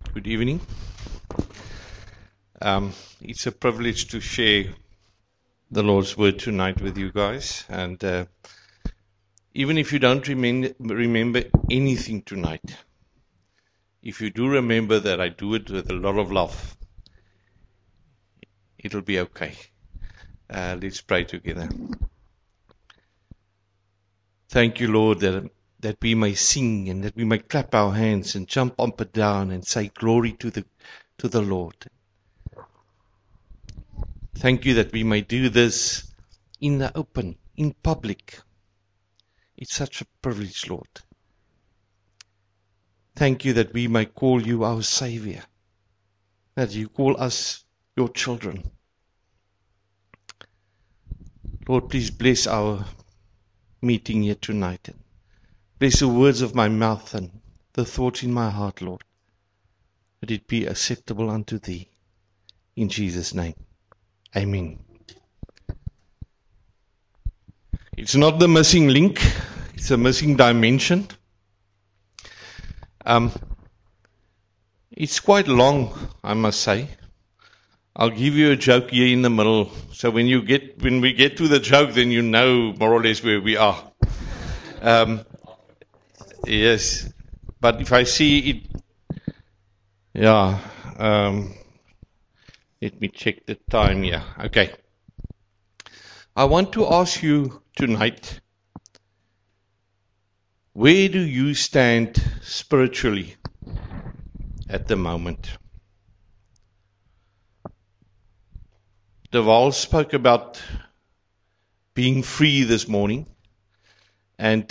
Good evening. It's a privilege to share the Lord's Word tonight with you guys. And even if you don't remember anything tonight, if you do remember that I do it with a lot of love, it'll be okay. Let's pray together. Thank you, Lord, that we may sing and that we may clap our hands and jump up and down and say glory to the Lord. Thank you that we may do this in the open, in public. It's such a privilege, Lord. Thank you that we may call you our Savior, that you call us your children. Lord, please bless our meeting here tonight. Bless the words of my mouth and the thoughts in my heart, Lord. Let it be acceptable unto thee. In Jesus' name. Amen. It's not the missing link, it's a missing dimension. It's quite long, I must say. I'll give you a joke here in the middle, so when we get to the joke, then you know more or less where we are. Yes, but if I see it, let me check the time here. Okay. I want to ask you tonight, where do you stand spiritually at the moment? Deval spoke about being free this morning, and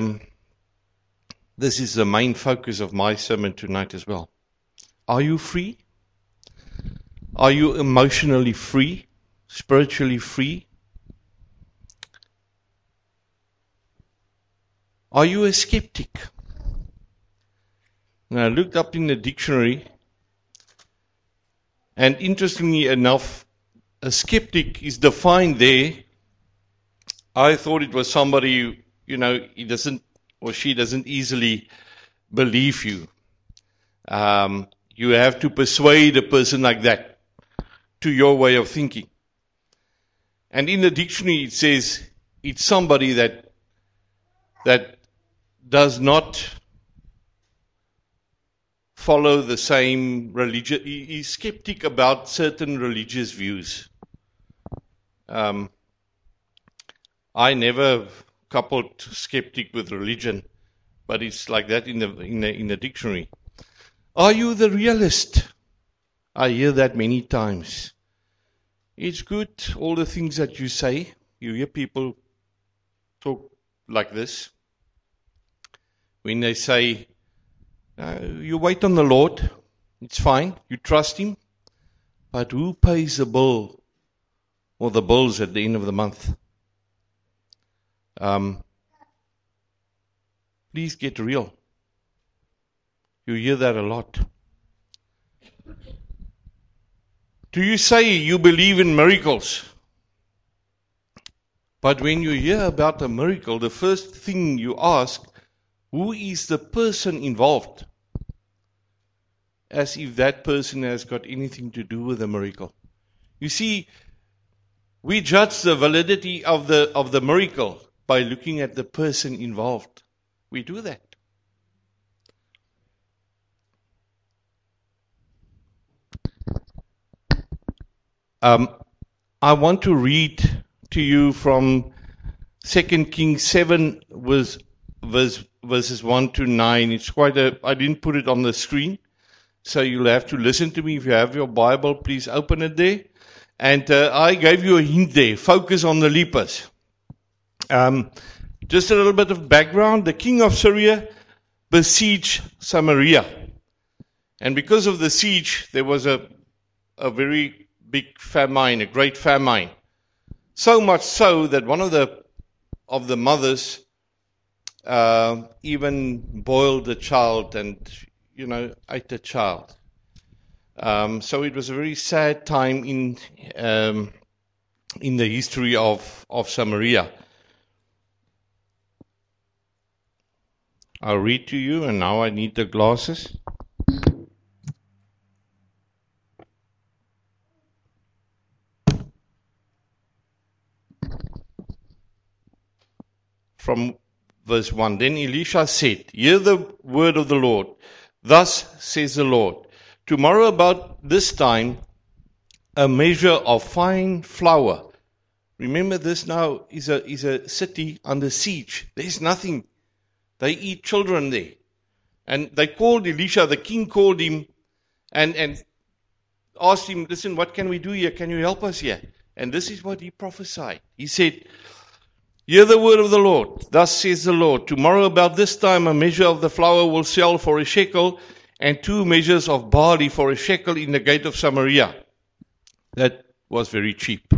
this is the main focus of my sermon tonight as well. Are you free? Are you emotionally free? Spiritually free? Are you a skeptic? Now, I looked up in the dictionary, and interestingly enough, a skeptic is defined there. I thought it was somebody, he doesn't or she doesn't easily believe you. You have to persuade a person like that to your way of thinking. And in the dictionary it says it's somebody that does not follow the same religion. He's skeptic about certain religious views. I never coupled skeptic with religion, but it's like that in the dictionary. Are you the realist? I hear that many times. It's good, all the things that you say. You hear people talk like this. When they say, you wait on the Lord, it's fine, you trust Him, but who pays the bill or the bills at the end of the month? Please get real. You hear that a lot. Do you say you believe in miracles? But when you hear about a miracle, the first thing you ask, who is the person involved? As if that person has got anything to do with the miracle. You see, we judge the validity of the miracle by looking at the person involved. We do that. I want to read to you from 2 Kings 7 verses 1 to 9. It's I didn't put it on the screen, so you'll have to listen to me. If you have your Bible, please open it there. And I gave you a hint there. Focus on the lepers. Just a little bit of background. The king of Syria besieged Samaria. And because of the siege, there was a very big famine, a great famine. So much so that one of the mothers even boiled the child and, ate the child. So it was a very sad time in the history of Samaria. I'll read to you, and now I need the glasses. from verse 1. Then Elisha said, hear the word of the Lord. Thus says the Lord, tomorrow about this time, a measure of fine flour. Remember, this now is a city under siege. There's nothing. They eat children there. And they called Elisha, the king called him and asked him, listen, what can we do here? Can you help us here? And this is what he prophesied. He said, hear the word of the Lord. Thus says the Lord, tomorrow about this time a measure of the flour will sell for a shekel, and 2 measures of barley for a shekel in the gate of Samaria. That was very cheap.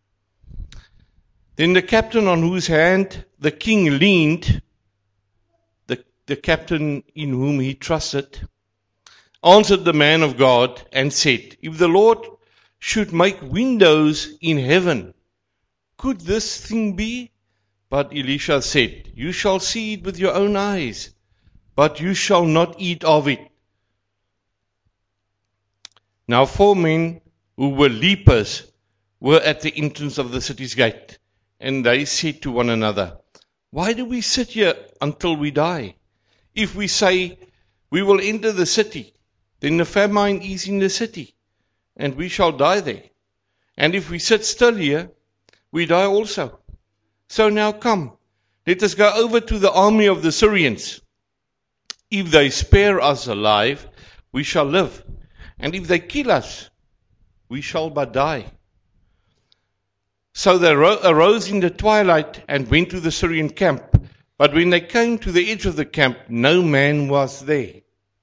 Then the captain on whose hand the king leaned, the captain in whom he trusted, answered the man of God and said, if the Lord should make windows in heaven, could this thing be? But Elisha said, you shall see it with your own eyes, but you shall not eat of it. Now 4 men who were lepers were at the entrance of the city's gate, and they said to one another, why do we sit here until we die? If we say, we will enter the city, then the famine is in the city, and we shall die there. And if we sit still here, we die also. So now come, let us go over to the army of the Syrians. If they spare us alive, we shall live. And if they kill us, we shall but die. So they arose in the twilight and went to the Syrian camp. But when they came to the edge of the camp, no man was there.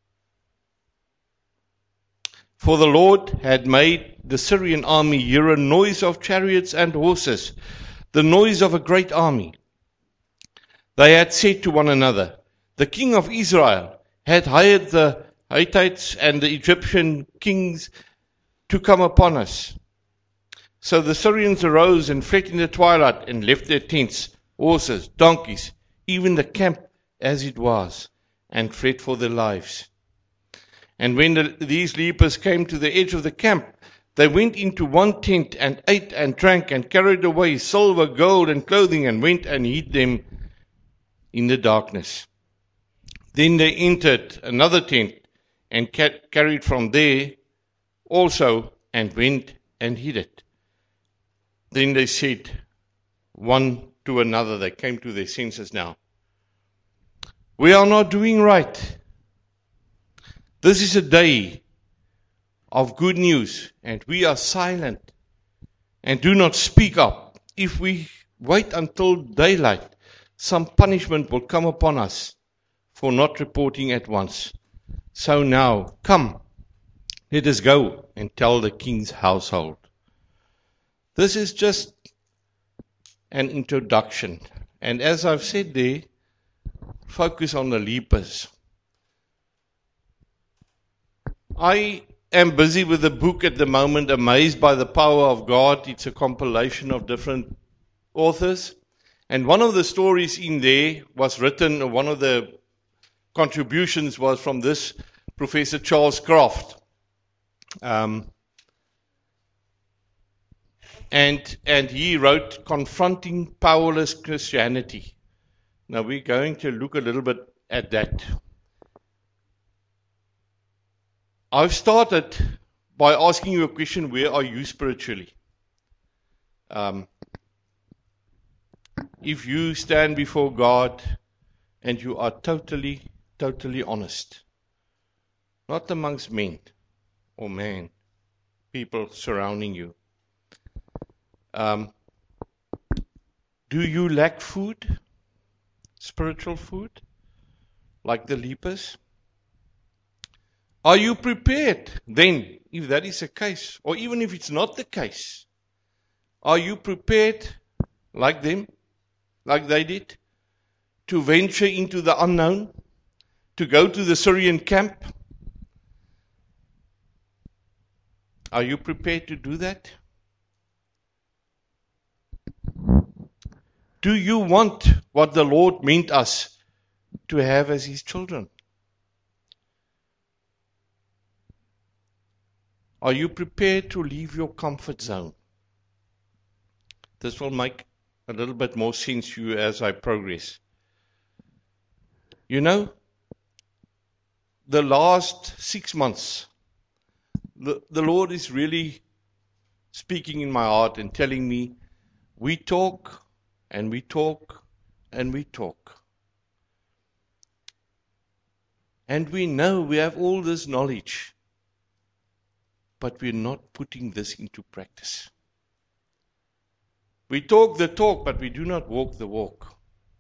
For the Lord had made the Syrian army hear a noise of chariots and horses, the noise of a great army. They had said to one another, the king of Israel had hired the Hittites and the Egyptian kings to come upon us. So the Syrians arose and fled in the twilight and left their tents, horses, donkeys, even the camp as it was, and fled for their lives. And when these lepers came to the edge of the camp, they went into one tent and ate and drank and carried away silver, gold, and clothing and went and hid them in the darkness. Then they entered another tent and carried from there also and went and hid it. Then they said one to another, they came to their senses now, we are not doing right. This is a day of good news, and we are silent and do not speak up. If we wait until daylight, some punishment will come upon us for not reporting at once. So now, come, let us go and tell the king's household. This is just an introduction. And as I've said there, focus on the lepers. I am busy with a book at the moment, Amazed by the Power of God. It's a compilation of different authors. And one of the stories in there was written, one of the contributions was from this Professor Charles Kraft. And he wrote Confronting Powerless Christianity. Now we're going to look a little bit at that. I've started by asking you a question, where are you spiritually? If you stand before God and you are totally honest, not amongst men or man, people surrounding you, do you lack food, spiritual food, like the lepers? Are you prepared then, if that is the case, or even if it's not the case, are you prepared like them, like they did, to venture into the unknown, to go to the Syrian camp? Are you prepared to do that? Do you want what the Lord meant us to have as His children? Are you prepared to leave your comfort zone? This will make a little bit more sense to you as I progress. You know, the last 6 months, the Lord is really speaking in my heart and telling me, we talk and we talk and we talk. And we know we have all this knowledge, but we're not putting this into practice. We talk the talk, but we do not walk the walk.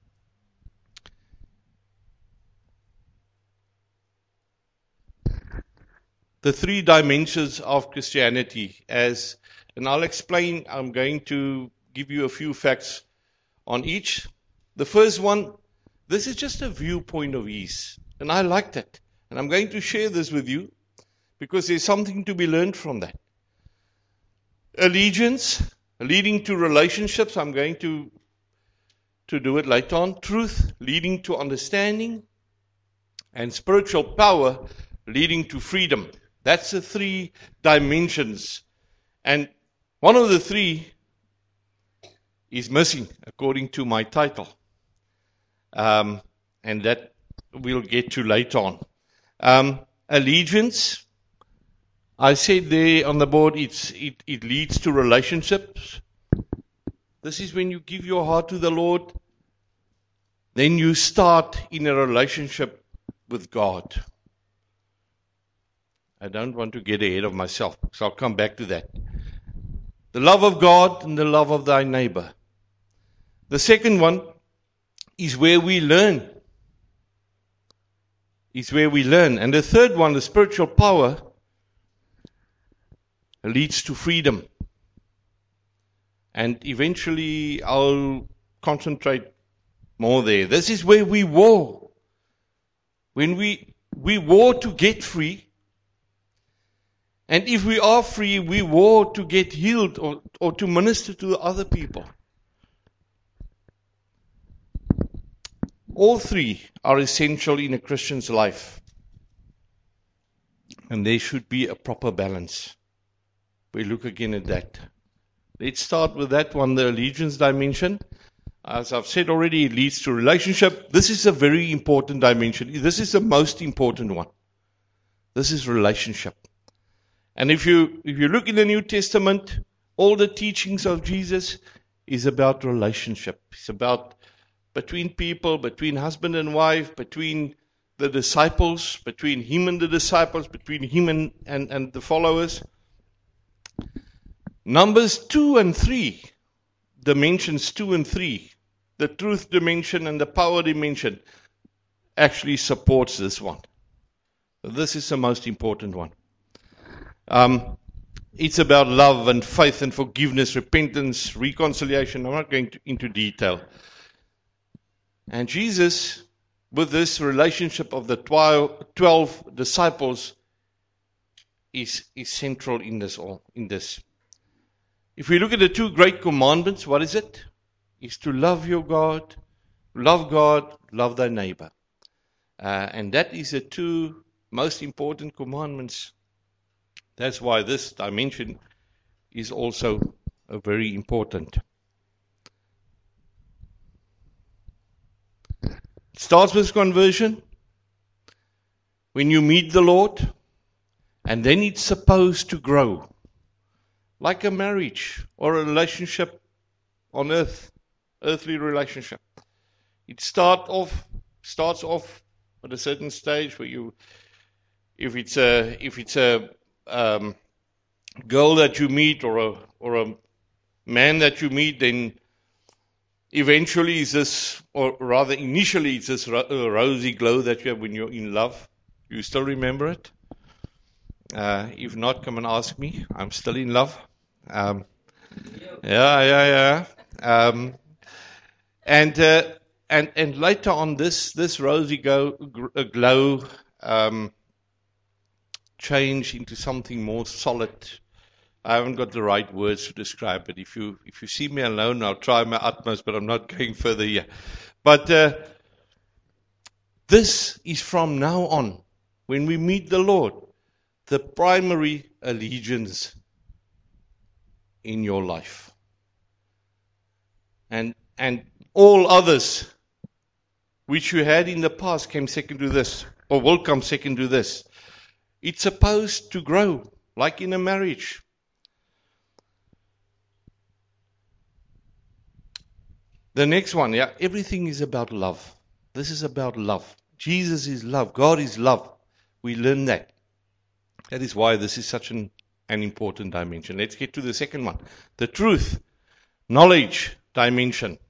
The 3 dimensions of Christianity, and I'll explain, I'm going to give you a few facts on each. The first one, this is just a viewpoint of His, and I like that. And I'm going to share this with you because there's something to be learned from that. Allegiance, leading to relationships, I'm going to do it later on. Truth, leading to understanding. And spiritual power, leading to freedom. That's the 3 dimensions. And one of the 3 is missing, according to my title. And that we'll get to later on. Allegiance, I said there on the board, it leads to relationships. This is when you give your heart to the Lord, then you start in a relationship with God. I don't want to get ahead of myself, so I'll come back to that. The love of God and the love of thy neighbor. The second one is where we learn. And the third one, the spiritual power, leads to freedom. And eventually I'll concentrate more there. This is where we war. When we war to get free. And if we are free, we war to get healed or to minister to other people. All 3 are essential in a Christian's life. And there should be a proper balance. We look again at that. Let's start with that one, the allegiance dimension. As I've said already, it leads to relationship. This is a very important dimension. This is the most important one. This is relationship. And if you look in the New Testament, all the teachings of Jesus is about relationship. It's about between people, between husband and wife, between the disciples, between him and the disciples, between him and the followers. Numbers 2 and 3, dimensions 2 and 3, the truth dimension and the power dimension actually supports this one. This is the most important one. It's about love and faith and forgiveness, repentance, reconciliation. I'm not going into detail. And Jesus, with this relationship of the 12 disciples, is central in this. If we look at the 2 great commandments, what is it? It's to love your God, love thy neighbor. And that is the 2 most important commandments. That's why this dimension is also very important. It starts with conversion. When you meet the Lord, and then it's supposed to grow. Like a marriage or a relationship on earth, earthly relationship. It starts off at a certain stage where if it's a girl that you meet or a man that you meet, then eventually it's this, or rather initially it's this rosy glow that you have when you're in love. You still remember it? If not, come and ask me. I'm still in love. Yeah. And later on, this rosy glow change into something more solid. I haven't got the right words to describe it. If you see me alone, I'll try my utmost, but I'm not going further here. But this is from now on, when we meet the Lord, the primary allegiance in your life. And all others which you had in the past came second to this, or will come second to this. It's supposed to grow, like in a marriage. The next one, everything is about love. This is about love. Jesus is love. God is love. We learn that. That is why this is such an important dimension. Let's get to the second one. The truth, knowledge dimension.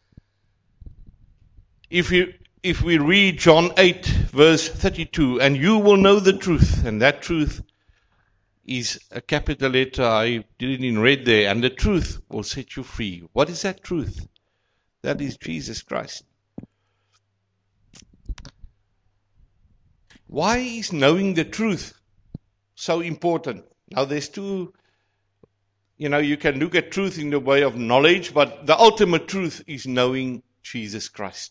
If we read John 8, verse 32, and you will know the truth, and that truth is a capital letter, I did it in red there, and the truth will set you free. What is that truth? That is Jesus Christ. Why is knowing the truth so important? Now there's two, you can look at truth in the way of knowledge, but the ultimate truth is knowing Jesus Christ.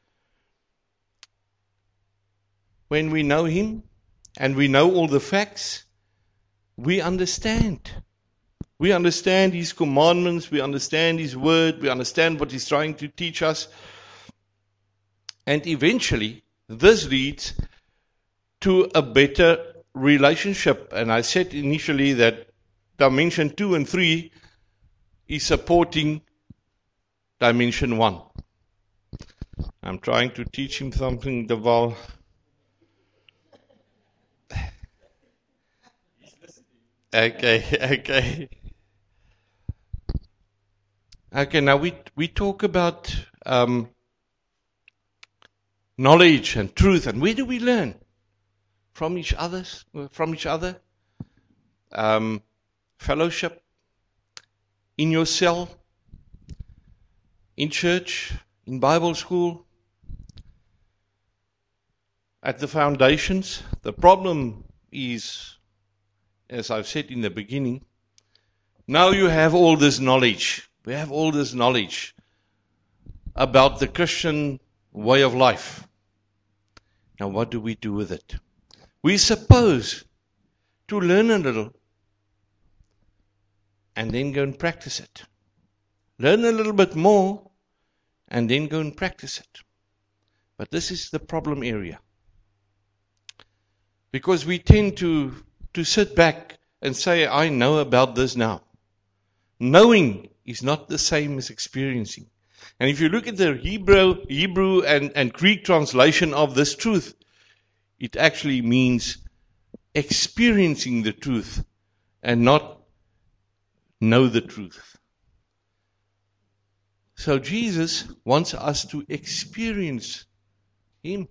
When we know Him and we know all the facts, we understand. We understand His commandments, we understand His word, we understand what He's trying to teach us. And eventually, this leads to a better relationship. And I said initially that dimension 2 and 3 is supporting dimension 1. I'm trying to teach him something, Deval. Okay. Okay, now we talk about knowledge and truth, and where do we learn? From each other. Fellowship, in your cell, in church, in Bible school, at the foundations. The problem is, as I've said in the beginning, now you have all this knowledge. We have all this knowledge about the Christian way of life. Now what do we do with it? We're supposed to learn a little and then go and practice it. Learn a little bit more and then go and practice it. But this is the problem area. Because we tend to sit back and say, I know about this now. Knowing is not the same as experiencing. And if you look at the Hebrew and Greek translation of this truth, it actually means experiencing the truth and not know the truth. So Jesus wants us to experience Him.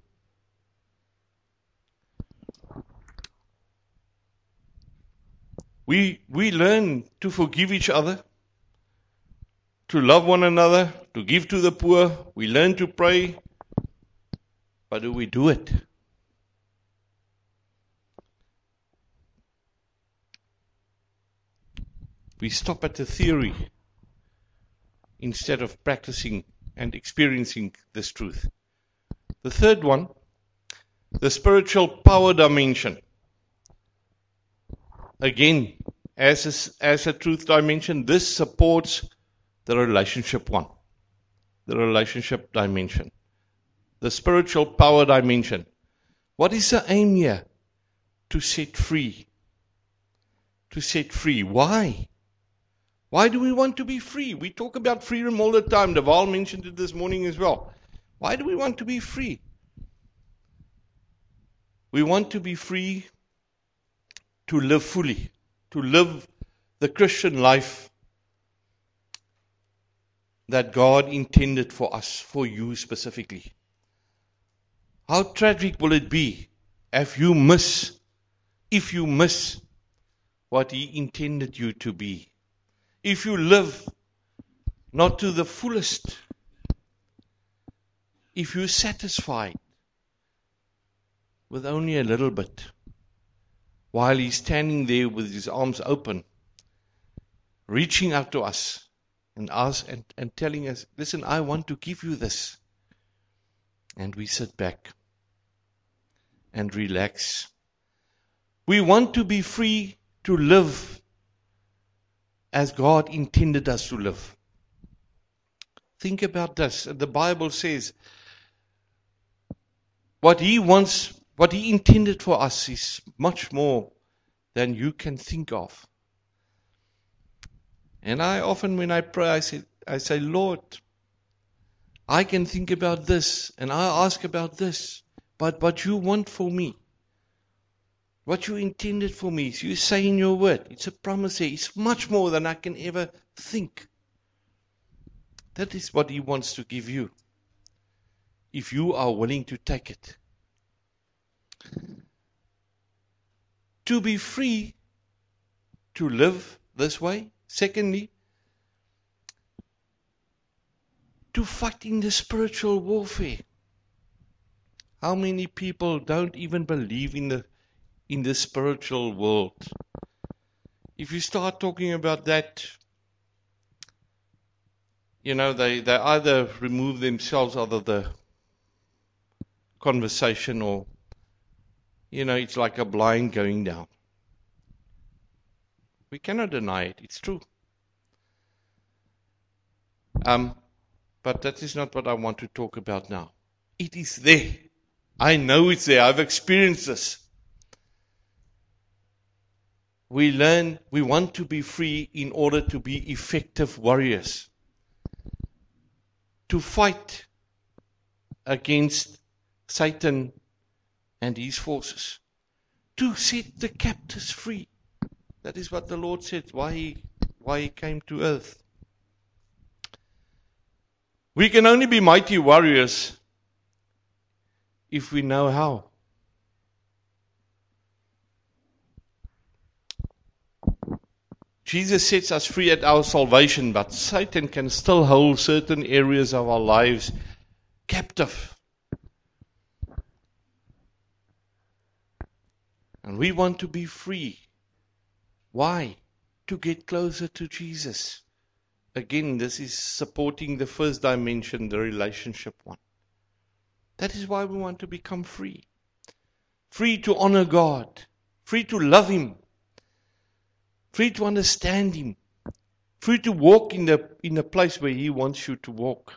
We learn to forgive each other, to love one another, to give to the poor. We learn to pray. But do we do it? We stop at the theory instead of practicing and experiencing this truth. The third one, the spiritual power dimension. Again, as a truth dimension, this supports the relationship one, the relationship dimension, the spiritual power dimension. What is the aim here? To set free. To set free. Why? Why do we want to be free? We talk about freedom all the time. Deval mentioned it this morning as well. Why do we want to be free? We want to be free to live fully, to live the Christian life that God intended for us, for you specifically. How tragic will it be if you miss what He intended you to be? If you live not to the fullest, if you're satisfied with only a little bit, while He's standing there with His arms open, reaching out to us and telling us, listen, I want to give you this. And we sit back and relax. We want to be free to live as God intended us to live. Think about this. The Bible says what He wants, what He intended for us is much more than you can think of. And I often, when I pray, I say, Lord, I can think about this, and I ask about this, but what you want for me, what you intended for me, you say in your word, it's a promise here, it's much more than I can ever think. That is what He wants to give you, if you are willing to take it. To be free to live this way. Secondly, to fight in the spiritual warfare. How many people don't even believe in the spiritual world? If you start talking about that, they either remove themselves out of the conversation, or it's like a blind going down. We cannot deny it. It's true. But that is not what I want to talk about now. It is there. I know it's there. I've experienced this. We want to be free in order to be effective warriors. To fight against Satan and his forces. To set the captives free. That is what the Lord said, why He came to earth. We can only be mighty warriors if we know how. Jesus sets us free at our salvation, but Satan can still hold certain areas of our lives captive. And we want to be free. Why? To get closer to Jesus. Again, this is supporting the first dimension, the relationship one. That is why we want to become free. Free to honor God. Free to love Him. Free to understand Him. Free to walk in the place where He wants you to walk.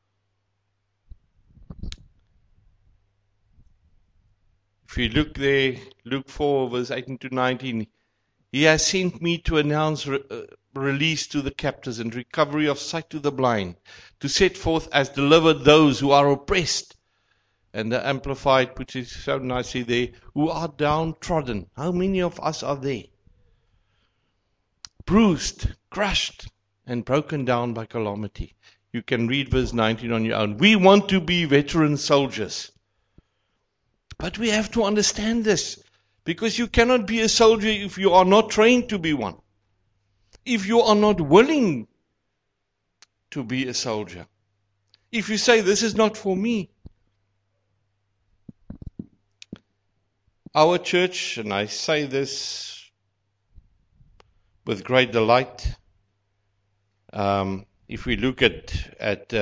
If you look there, Luke 4, verse 18 to 19, He has sent me to announce release to the captives and recovery of sight to the blind, to set forth as delivered those who are oppressed. And the Amplified puts it so nicely there, who are downtrodden. How many of us are there? Bruised, crushed, and broken down by calamity. You can read verse 19 on your own. We want to be veteran soldiers. But we have to understand this. Because you cannot be a soldier if you are not trained to be one. If you are not willing to be a soldier. If you say, this is not for me. Our church, and I say this with great delight, if we look at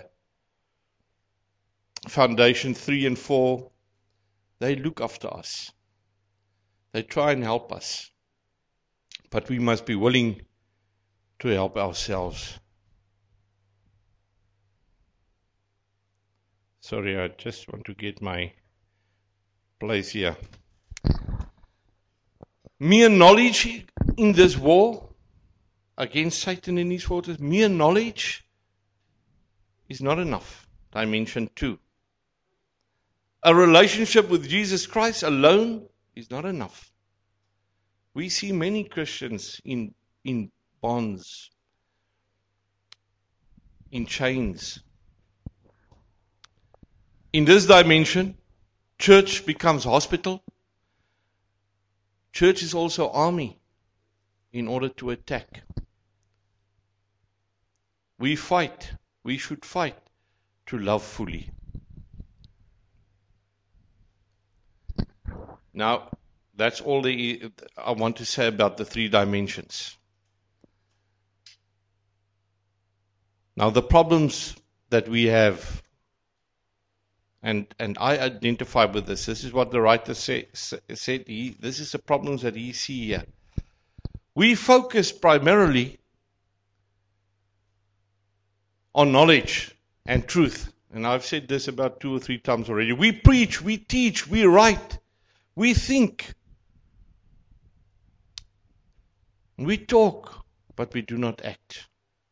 Foundation 3 and 4, they look after us. They try and help us. But we must be willing to help ourselves. Sorry, I just want to get my place here. Mere knowledge in this war against Satan and his forces, mere knowledge is not enough. Dimension 2. A relationship with Jesus Christ alone is not enough. We see many Christians in bonds, in chains. In this dimension, church becomes hospital. Church is also army in order to attack. We fight. We should fight to love fully. Now, that's all I want to say about the 3 dimensions. Now, the problems that we have, and I identify with this. This is what the writer said. This is the problems that he sees here. We focus primarily on knowledge and truth. And I've said this about 2 or 3 times already. We preach, we teach, we write, we think, we talk, but we do not act.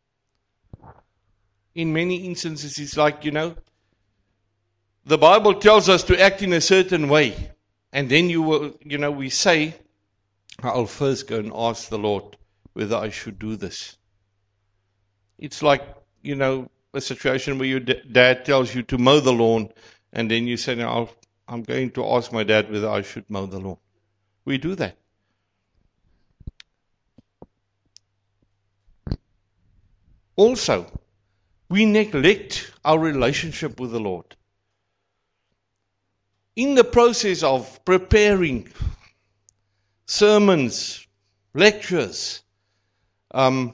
In many instances, it's like, the Bible tells us to act in a certain way. And then we say, I'll first go and ask the Lord whether I should do this. It's like, a situation where your dad tells you to mow the lawn, and then you say, no, I'm going to ask my dad whether I should mow the lawn. We do that. Also, we neglect our relationship with the Lord. In the process of preparing sermons, lectures, all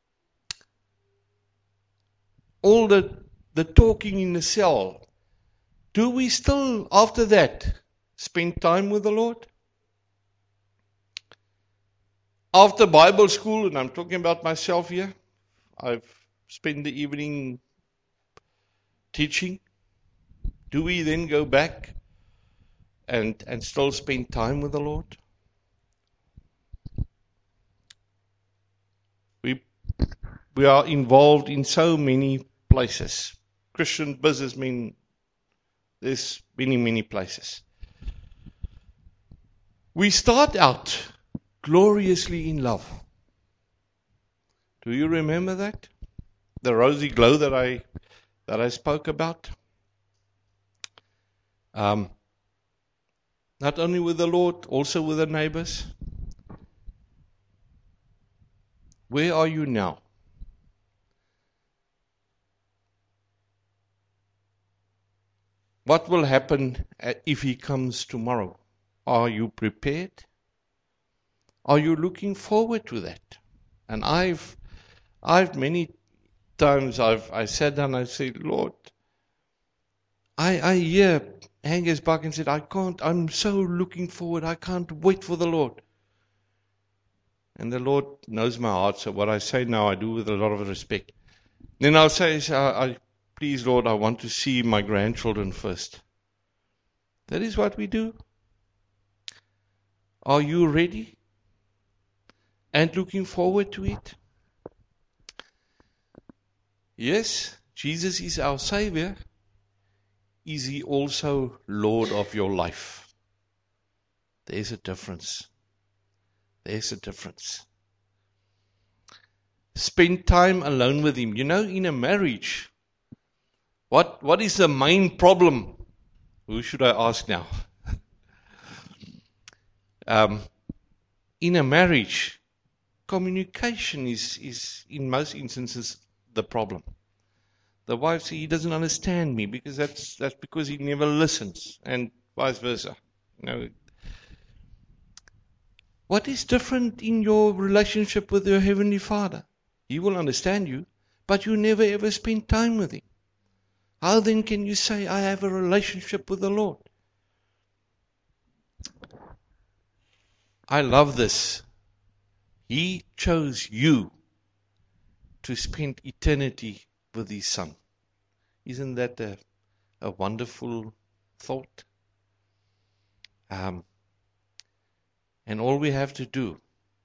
the talking in the cell, do we still, after that, spend time with the Lord? After Bible school, and I'm talking about myself here, I've spent the evening teaching. Do we then go back and still spend time with the Lord? We are involved in so many places. Christian businessmen, there's many, many places. We start out gloriously in love. Do you remember that? The rosy glow that I spoke about? Not only with the Lord, also with the neighbors. Where are you now? What will happen if He comes tomorrow? Are you prepared? Are you looking forward to that? And I've many times I sat down and I said, Lord, I hear Angus back and said, I'm so looking forward, I can't wait for the Lord. And the Lord knows my heart, so what I say now I do with a lot of respect. Then I'll say, please Lord, I want to see my grandchildren first. That is what we do. Are you ready? And looking forward to it? Yes, Jesus is our Savior. Is He also Lord of your life? There's a difference. There's a difference. Spend time alone with Him. In a marriage, what is the main problem? Who should I ask now? In a marriage, communication is in most instances the problem. The wife says, he doesn't understand me because that's because he never listens, and vice versa. What is different in your relationship with your Heavenly Father? He will understand you, but you never ever spend time with Him. How then can you say, I have a relationship with the Lord? I love this. He chose you to spend eternity with His Son. Isn't that a wonderful thought? And all we have to do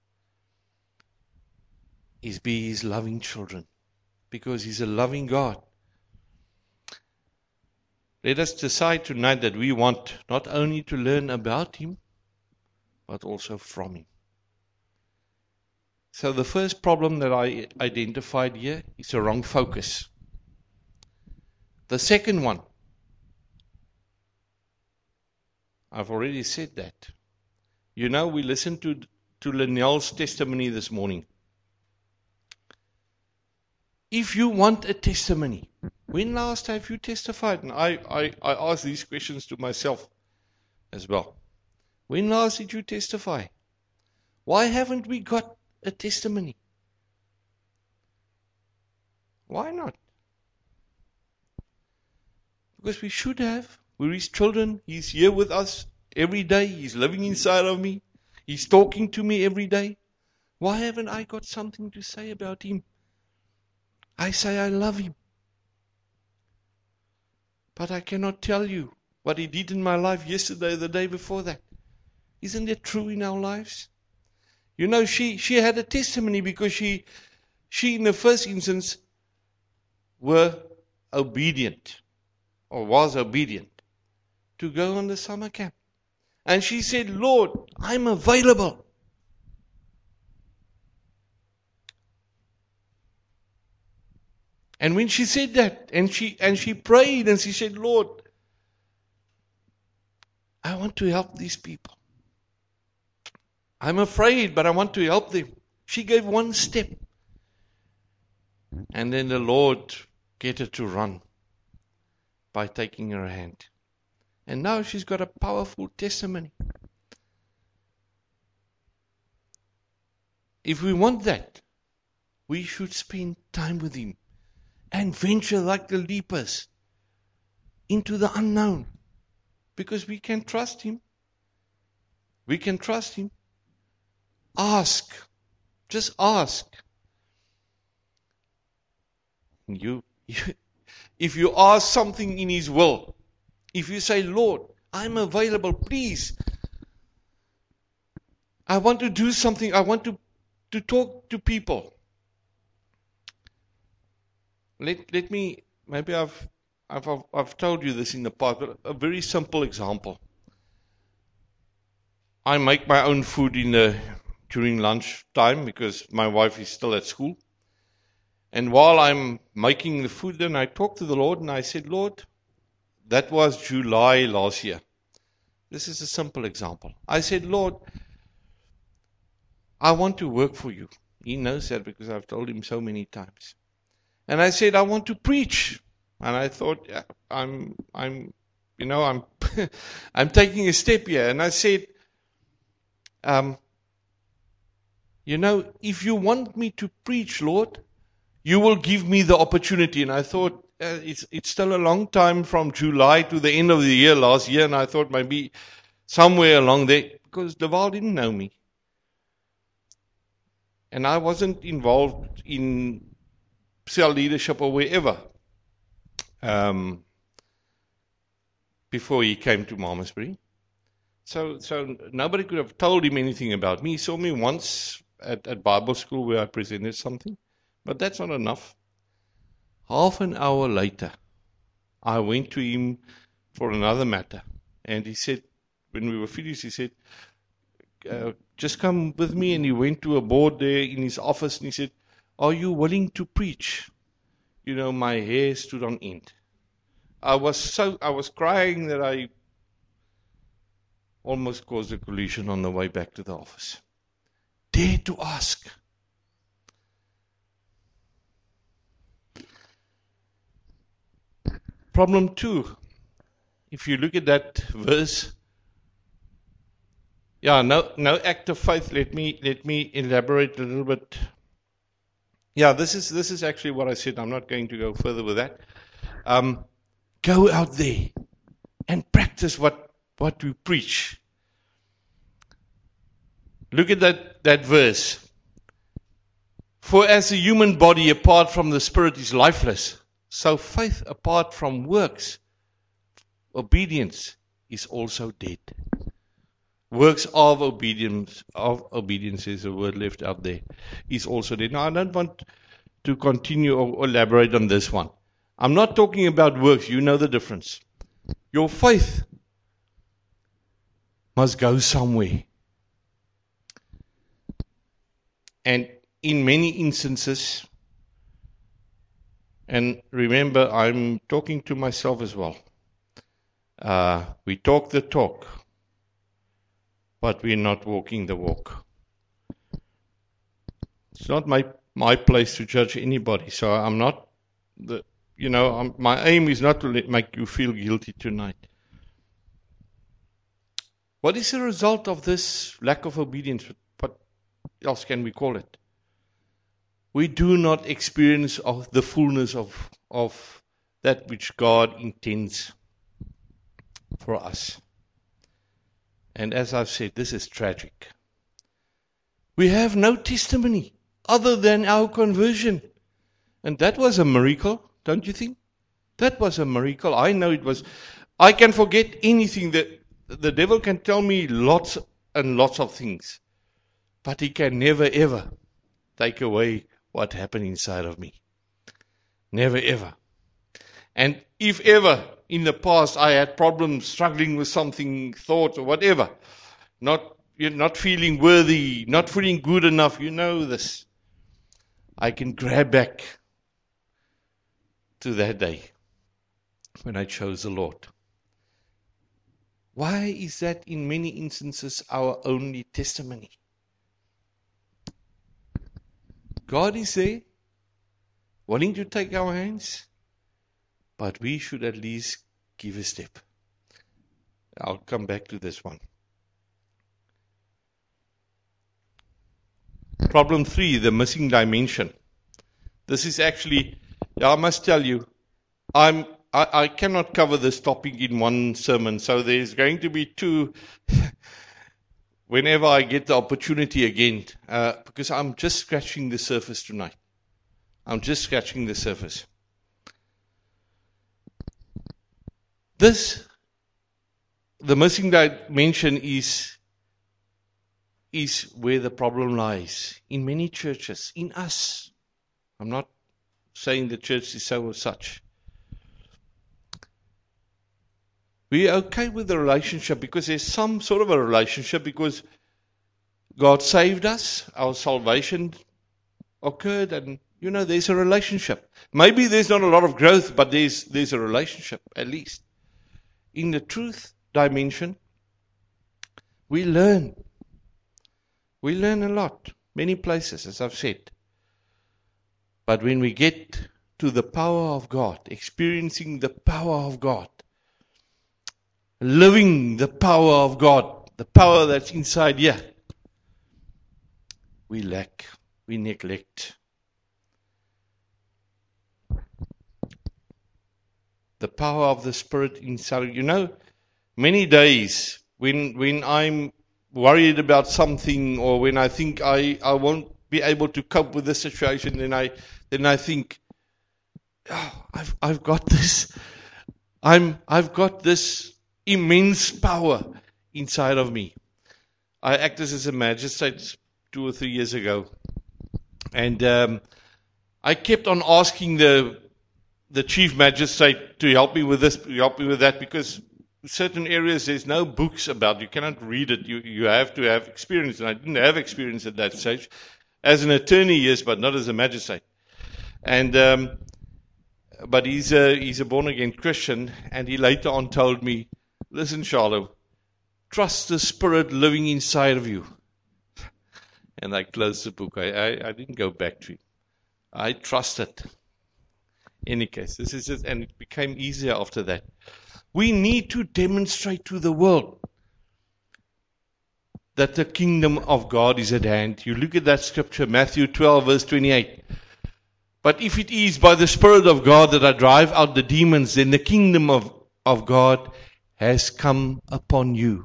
is be His loving children, because He's a loving God. Let us decide tonight that we want not only to learn about Him, but also from Him. So the first problem that I identified here is a wrong focus. The second one, I've already said that. We listened to Linnell's testimony this morning. If you want a testimony, when last have you testified? And I ask these questions to myself as well. When last did you testify? Why haven't we got a testimony? Why not? Because we should have. We're His children. He's here with us every day. He's living inside of me. He's talking to me every day. Why haven't I got something to say about Him? I say I love Him. but I cannot tell you what He did in my life yesterday, the day before that. Isn't it true in our lives? You know, she had a testimony because she in the first instance was obedient to go on the summer camp. And she said, Lord, I'm available. And when she said that, and she prayed, and she said, Lord, I want to help these people. I'm afraid, but I want to help them. She gave one step. And then the Lord get her to run by taking her hand. And now she's got a powerful testimony. If we want that, we should spend time with Him and venture like the leapers into the unknown. Because we can trust Him. We can trust Him. Ask. Just ask. If you ask something in His will, if you say, Lord, I'm available, please. I want to do something. I want to talk to people. Let me, maybe I've told you this in the past, but a very simple example. I make my own food during lunch time because my wife is still at school. And while I'm making the food, then I talked to the Lord and I said, Lord, that was July last year. This is a simple example. I said, Lord, I want to work for you. He knows that because I've told him so many times. And I said, I want to preach. And I thought, yeah, I'm I'm taking a step here. And I said, if you want me to preach, Lord, you will give me the opportunity. And I thought, it's still a long time from July to the end of the year last year. And I thought maybe somewhere along there, because Deval didn't know me. And I wasn't involved in cell leadership or wherever before he came to Malmesbury. So nobody could have told him anything about me. He saw me once at Bible school where I presented something. But that's not enough. Half an hour later, I went to him for another matter. And he said, when we were finished, he said, just come with me. And he went to a board there in his office and he said, are you willing to preach? My hair stood on end. I was crying that I almost caused a collision on the way back to the office. Dare to ask. Problem 2. If you look at that verse, no act of faith. Let me elaborate a little bit. Yeah, this is actually what I said. I'm not going to go further with that. Go out there and practice what we preach. Look at that verse. For as the human body apart from the spirit is lifeless, so faith apart from works, obedience, is also dead. Works of obedience is a word left out there, is also dead. Now, I don't want to continue or elaborate on this one. I'm not talking about works. You know the difference. Your faith must go somewhere. And in many instances, and remember, I'm talking to myself as well. We talk the talk, but we're not walking the walk. It's not my place to judge anybody, so I'm not my aim is not to make you feel guilty tonight. What is the result of this lack of obedience? What else can we call it? We do not experience of the fullness of that which God intends for us. And as I've said, this is tragic. We have no testimony other than our conversion. And that was a miracle, don't you think? That was a miracle. I know it was. I can forget anything. That the devil can tell me lots and lots of things, but he can never ever take away what happened inside of me. Never ever. And if ever in the past I had problems, struggling with something, thought or whatever, you're not feeling worthy, not feeling good enough, you know this. I can grab back to that day when I chose the Lord. Why is that in many instances our only testimony? God is there, wanting to take our hands, but we should at least give a step. I'll come back to this one. Problem 3, the missing dimension. This is actually, I must tell you, I cannot cover this topic in one sermon, so there's going to be two whenever I get the opportunity again, because I'm just scratching the surface tonight. I'm just scratching the surface. The missing dimension is where the problem lies. In many churches, in us. I'm not saying the church is so or such. We're okay with the relationship because there's some sort of a relationship because God saved us, our salvation occurred, and there's a relationship. Maybe there's not a lot of growth, but there's a relationship at least. In the truth dimension, we learn. We learn a lot, many places, as I've said. But when we get to the power of God, experiencing the power of God, living the power of God, the power that's inside here, we lack, we neglect. The power of the Spirit inside. Many days when I'm worried about something, or when I think I won't be able to cope with the situation, then I think, I've got this. I've got this immense power inside of me. I acted as a magistrate 2 or 3 years ago, and I kept on asking the chief magistrate to help me with this, help me with that, because certain areas there's no books about. You cannot read it. You have to have experience, and I didn't have experience at that stage. As an attorney, yes, but not as a magistrate. And but he's a born again Christian, and he later on told me, "Listen, Charlo, trust the Spirit living inside of you." And I closed the book. I didn't go back to him. I trusted. In any case, this is it, and it became easier after that. We need to demonstrate to the world that the kingdom of God is at hand. You look at that scripture, Matthew 12, verse 28. But if it is by the Spirit of God that I drive out the demons, then the kingdom of God has come upon you.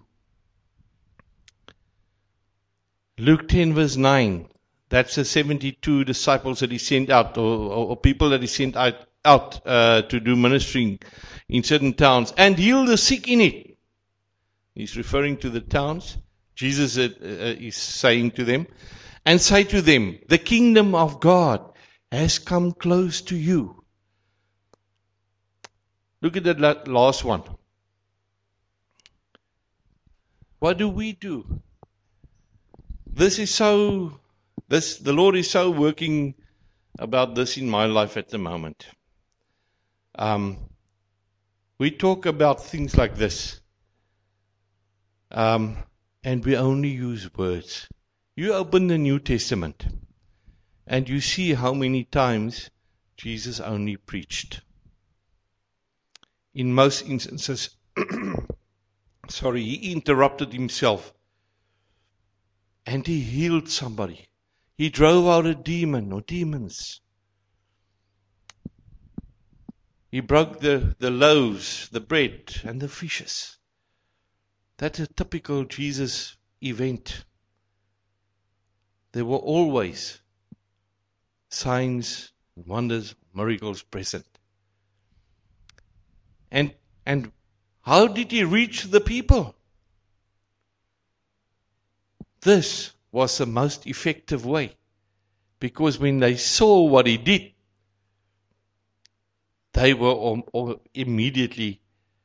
Luke 10, verse 9. That's the 72 disciples that he sent out, or people that he sent out to do ministering in certain towns, and heal the sick in it. He's referring to the towns. Jesus is saying to them, and say to them, the kingdom of God has come close to you. Look at that last one. What do we do? The Lord is so working about this in my life at the moment. We talk about things like this, and we only use words. You open the New Testament, and you see how many times Jesus only preached. In most instances, he interrupted himself, and he healed somebody. He drove out a demon or demons. He broke the loaves, the bread, and the fishes. That's a typical Jesus event. There were always signs, wonders, miracles present. And how did he reach the people? This was the most effective way. Because when they saw what he did, they were immediately,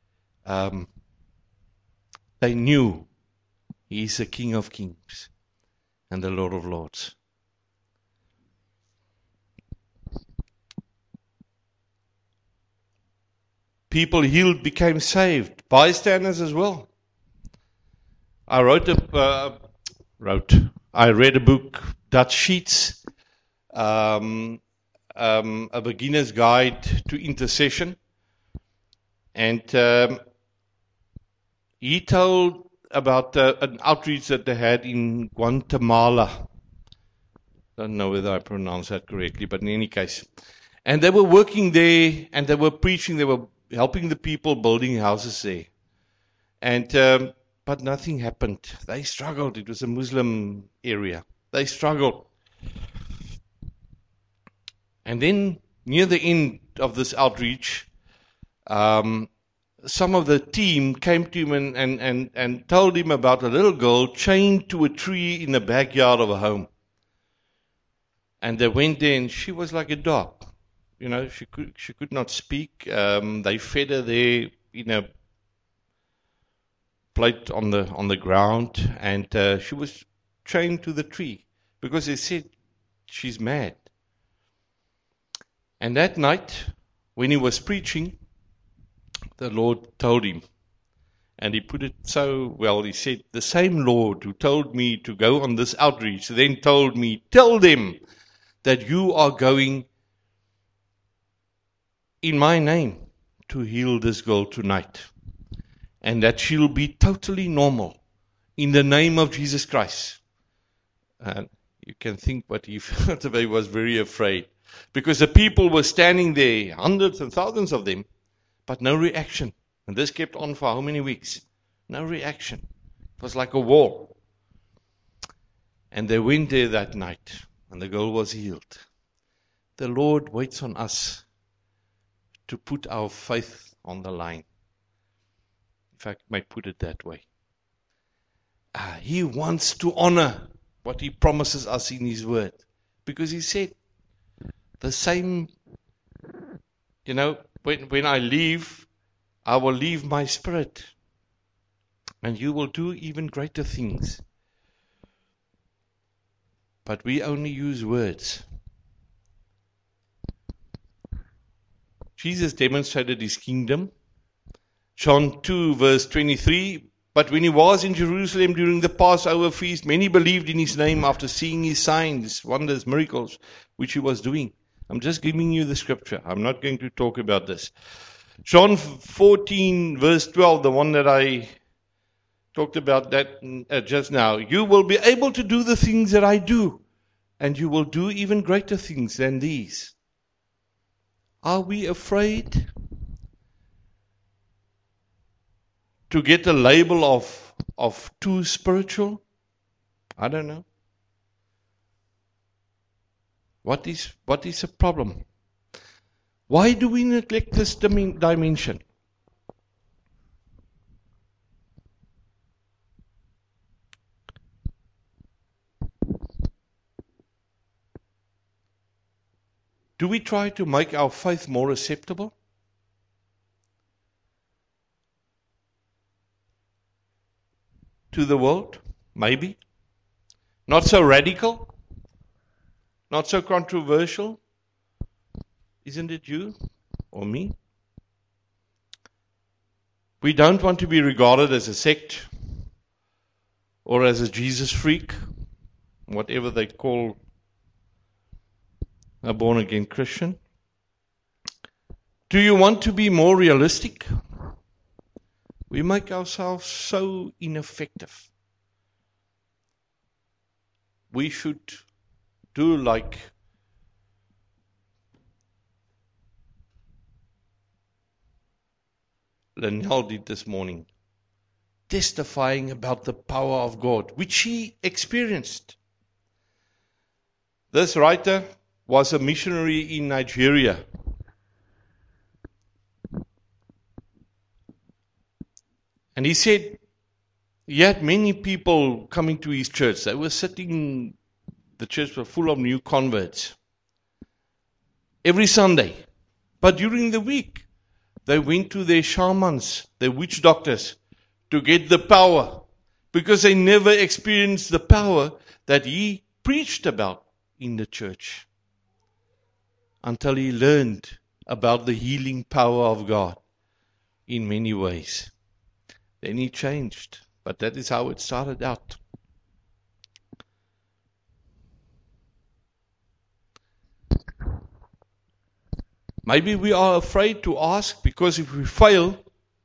they knew he is the King of Kings and the Lord of Lords. People healed became saved. Bystanders as well. I read a book, Dutch Sheets, a beginner's guide to intercession. And he told about an outreach that they had in Guatemala. Don't know whether I pronounced that correctly, but in any case. And they were working there, and they were preaching, they were helping the people building houses there. And but nothing happened. They struggled. It was a Muslim area. They struggled. And then, near the end of this outreach, some of the team came to him and told him about a little girl chained to a tree in the backyard of a home. And they went there, and she was like a dog. You know, she could not speak. They fed her there in a plate on the ground, and she was chained to the tree because they said she's mad. And that night, when he was preaching, the Lord told him, and he put it so well, he said, the same Lord who told me to go on this outreach then told me, tell them that you are going in my name to heal this girl tonight, and that she'll be totally normal in the name of Jesus Christ. And you can think what he felt. He was very afraid, because the people were standing there, hundreds and thousands of them, but no reaction. And this kept on for how many weeks? No reaction. It was like a wall. And they went there that night, and the girl was healed. The Lord waits on us to put our faith on the line. If I may put it that way. He wants to honor what He promises us in His Word. Because He said, the same, when I leave, I will leave my Spirit. And you will do even greater things. But we only use words. Jesus demonstrated His kingdom. John 2 verse 23, but when He was in Jerusalem during the Passover feast, many believed in His name after seeing His signs, wonders, miracles, which He was doing. I'm just giving you the scripture. I'm not going to talk about this. John 14 verse 12, the one that I talked about that just now. You will be able to do the things that I do, and you will do even greater things than these. Are we afraid to get a label of too spiritual? I don't know. What is the problem? Why do we neglect this dimension? Do we try to make our faith more acceptable? To the world? Maybe. Not so radical? Not so controversial? Isn't it you or me? We don't want to be regarded as a sect or as a Jesus freak, whatever they call a born-again Christian. Do you want to be more realistic? We make ourselves so ineffective. We should do like Lynell did this morning, testifying about the power of God, which she experienced. This writer was a missionary in Nigeria. And he said he had many people coming to his church. They were sitting, the church was full of new converts every Sunday. But during the week, they went to their shamans, their witch doctors, to get the power, because they never experienced the power that he preached about in the church until he learned about the healing power of God in many ways. Then he changed, but that is how it started out. Maybe we are afraid to ask, because if we fail,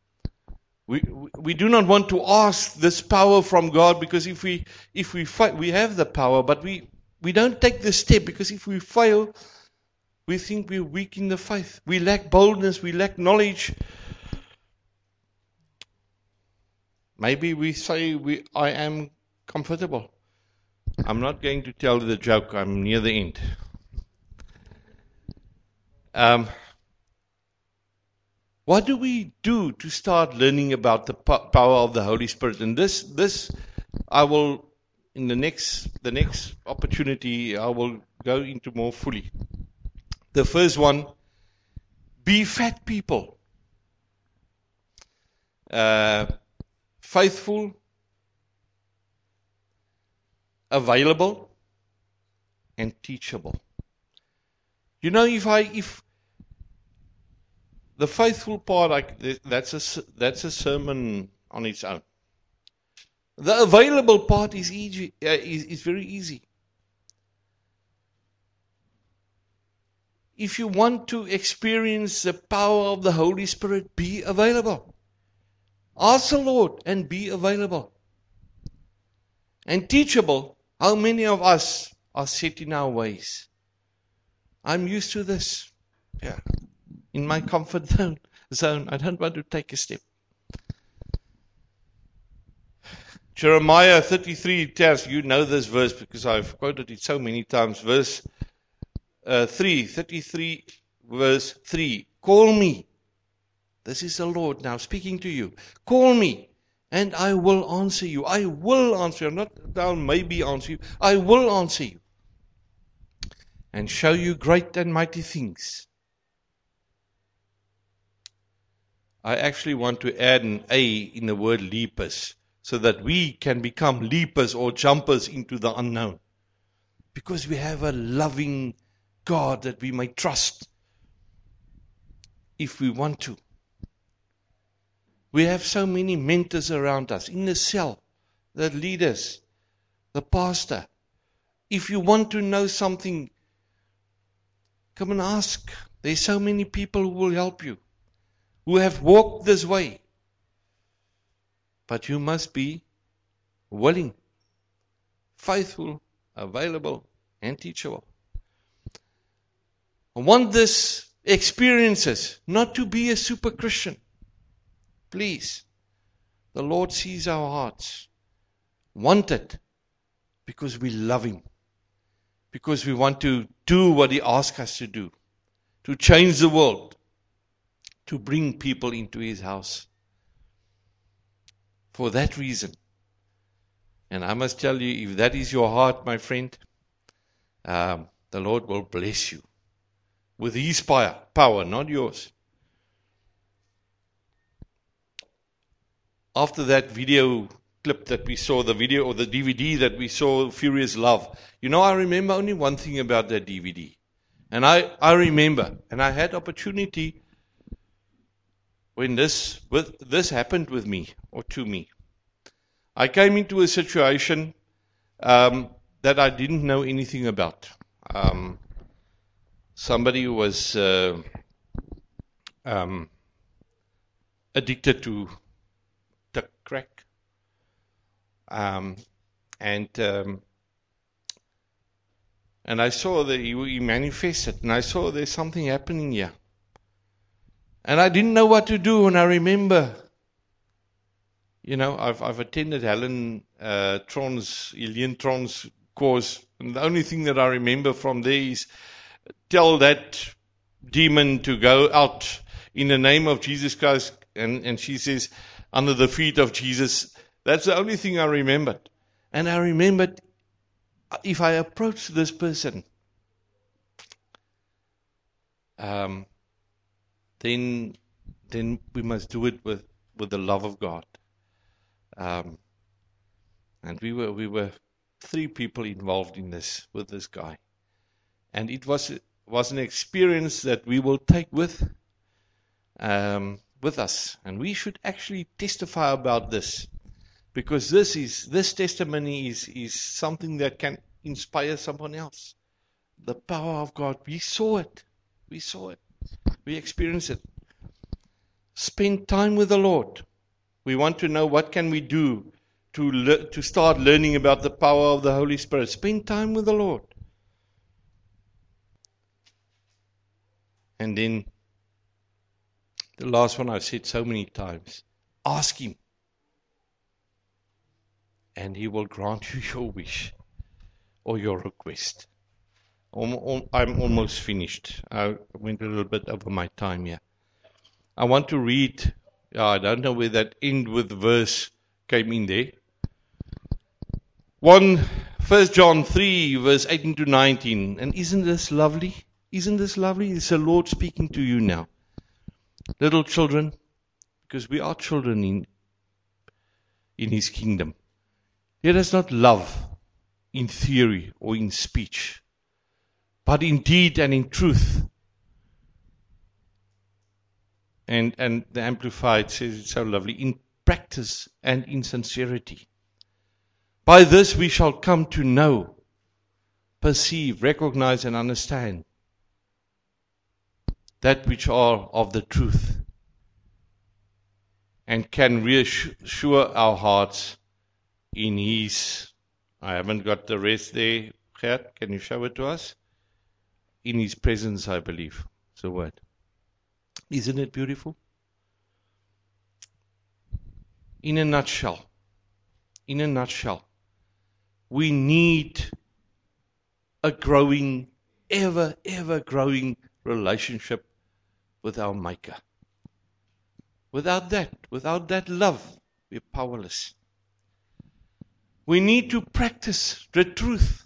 we do not want to ask this power from God, because if we fail, we have the power, but we don't take the step, because if we fail, we think we're weak in the faith. We lack boldness, we lack knowledge. Maybe we say, I am comfortable. I'm not going to tell the joke, I'm near the end. What do we do to start learning about the power of the Holy Spirit? And this I will, in the next opportunity, I will go into more fully. The first one, be fat people. Faithful, available, and teachable. You know, if the faithful part, that's a sermon on its own. The available part is easy, is very easy. If you want to experience the power of the Holy Spirit, be available. Ask the Lord and be available. And teachable. How many of us are set in our ways? I'm used to this. Yeah. In my comfort zone. I don't want to take a step. Jeremiah 33 tells, you know this verse because I've quoted it so many times. Verse 33 verse 3. Call me. This is the Lord now speaking to you. Call me and I will answer you. I will answer you. Not I'll maybe answer you. I will answer you. And show you great and mighty things. I actually want to add an A in the word leapers, so that we can become leapers or jumpers into the unknown. Because we have a loving God that we may trust if we want to. We have so many mentors around us, in the cell, the leaders, the pastor. If you want to know something, come and ask. There's so many people who will help you, who have walked this way. But you must be willing, faithful, available, and teachable. I want this experiences not to be a super Christian. Please. The Lord sees our hearts. Want it because we love Him. Because we want to do what He asks us to do. To change the world. To bring people into His house. For that reason. And I must tell you, if that is your heart, my friend, the Lord will bless you. With His power, not yours. After that video clip that we saw, the video or the DVD that we saw, Furious Love, you know, I remember only one thing about that DVD. And I remember, and I had opportunity when this happened with me, or to me. I came into a situation that I didn't know anything about. Somebody who was addicted to crack. And I saw that he manifested, and I saw there's something happening here. And I didn't know what to do, and I remember, you know, I've attended Helene Tron's course, and the only thing that I remember from there is, tell that demon to go out in the name of Jesus Christ, and she says, under the feet of Jesus. That's the only thing I remembered. And I remembered, if I approach this person, then we must do it with the love of God. And we were 3 people involved in this with this guy, and it was an experience that we will take with us, and we should actually testify about this, because this testimony is something that can inspire someone else. The power of God, we saw it, we experienced it. Spend time with the Lord. We want to know what can we do to start learning about the power of the Holy Spirit. Spend time with the Lord. And then the last one I've said so many times, ask Him, and He will grant you your wish or your request. I'm almost finished. I went a little bit over my time here. I want to read, I don't know where that end with verse came in there. 1 John 3, verse 18 to 19. And isn't this lovely? Isn't this lovely? It's the Lord speaking to you now. Little children, because we are children in His kingdom. Let us not love in theory or in speech, but in deed and in truth. And the Amplified says it so lovely, in practice and in sincerity. By this we shall come to know, perceive, recognize, and understand that which are of the truth, and can reassure our hearts in His, I haven't got the rest there, Gert, can you show it to us? In His presence, I believe, is the word. Isn't it beautiful? In a nutshell, we need a growing, ever growing relationship with our Maker. Without that love, we're powerless. We need to practice the truth.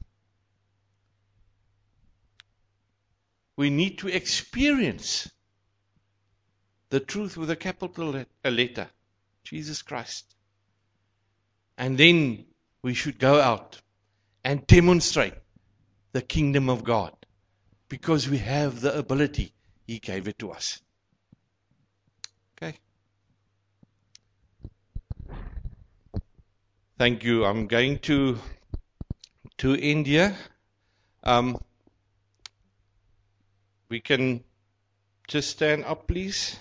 We need to experience the truth with a capital letter, Jesus Christ. And then we should go out and demonstrate the kingdom of God, because we have the ability. He gave it to us. Okay. Thank you. I'm going to end here. We can just stand up, please.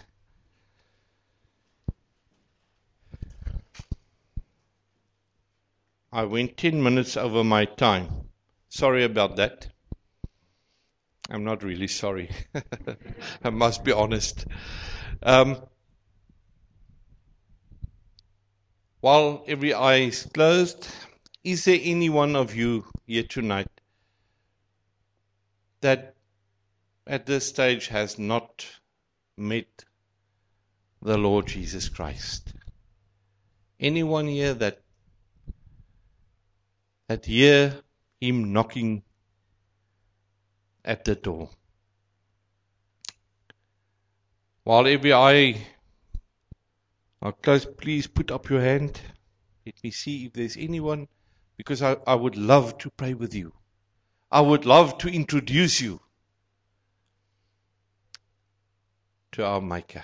I went 10 minutes over my time. Sorry about that. I'm not really sorry. I must be honest. While every eye is closed, is there any one of you here tonight that at this stage has not met the Lord Jesus Christ? Anyone here that hear Him knocking at the door? While every eye are closed, please put up your hand. Let me see if there's anyone, because I would love to pray with you. I would love to introduce you to our Maker.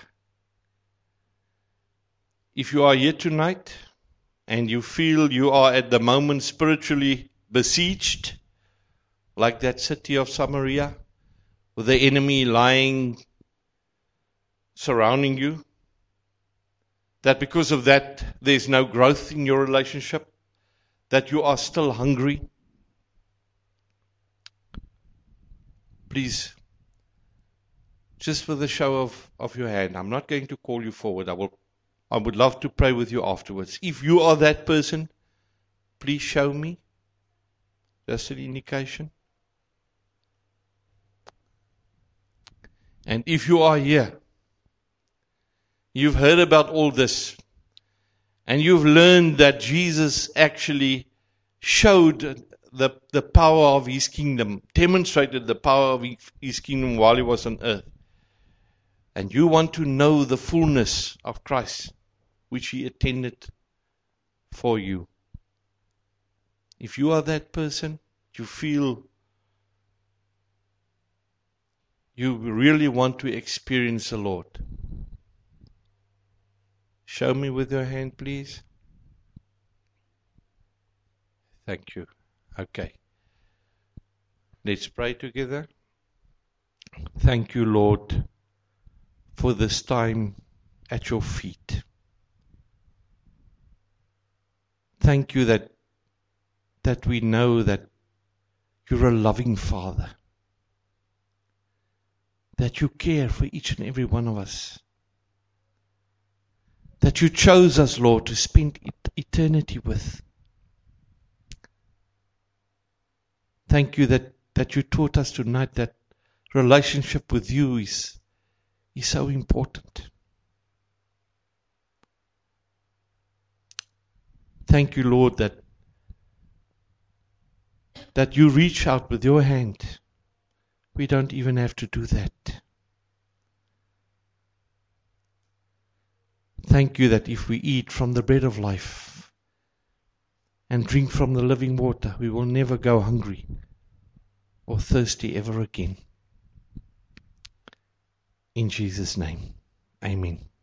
If you are here tonight and you feel you are at the moment spiritually besieged, like that city of Samaria, with the enemy lying, surrounding you, that because of that there's no growth in your relationship, that you are still hungry, please, just with a show of your hand, I'm not going to call you forward. I would love to pray with you afterwards. If you are that person, please show me. Just an indication. And if you are here, you've heard about all this, and you've learned that Jesus actually showed the power of His kingdom, demonstrated the power of His kingdom while He was on earth, and you want to know the fullness of Christ, which He attended for you. If you are that person, you feel you really want to experience the Lord, show me with your hand, please. Thank you. Okay. Let's pray together. Thank you, Lord, for this time at your feet. Thank you that we know that you're a loving Father, that you care for each and every one of us, that you chose us, Lord, to spend eternity with. Thank you that you taught us tonight that relationship with you is so important. Thank you, Lord, that you reach out with your hand. We don't even have to do that. Thank you that if we eat from the bread of life and drink from the living water, we will never go hungry or thirsty ever again. In Jesus' name, amen.